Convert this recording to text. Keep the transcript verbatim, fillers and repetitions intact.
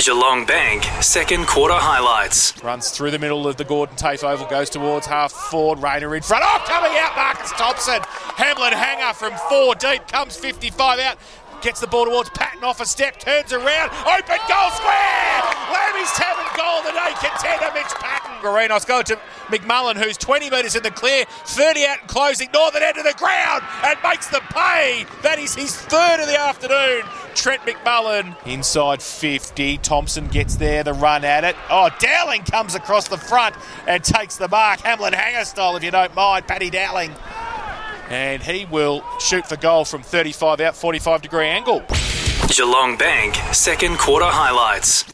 Geelong Bank, second quarter highlights. Runs through the middle of the Gordon Tafe Oval, goes towards half forward. Rayner in front. Oh, coming out, Marcus Thompson. Hamlin Hanger from four deep, comes fifty-five out. Gets the ball towards Patton off a step, turns around, open goal square! Lambie's having goal of the day, contender Mitch Patton. Greenos go to McMullen, who's twenty metres in the clear, thirty out and closing, northern end of the ground, and makes them pay. That is his third of the afternoon. Trent McMullen inside fifty. Thompson gets there, the run at it. Oh, Dowling comes across the front and takes the mark. Hamlin Hanger style, if you don't mind, Paddy Dowling. And he will shoot for goal from thirty-five out, forty-five degree angle. Geelong Bank, second quarter highlights.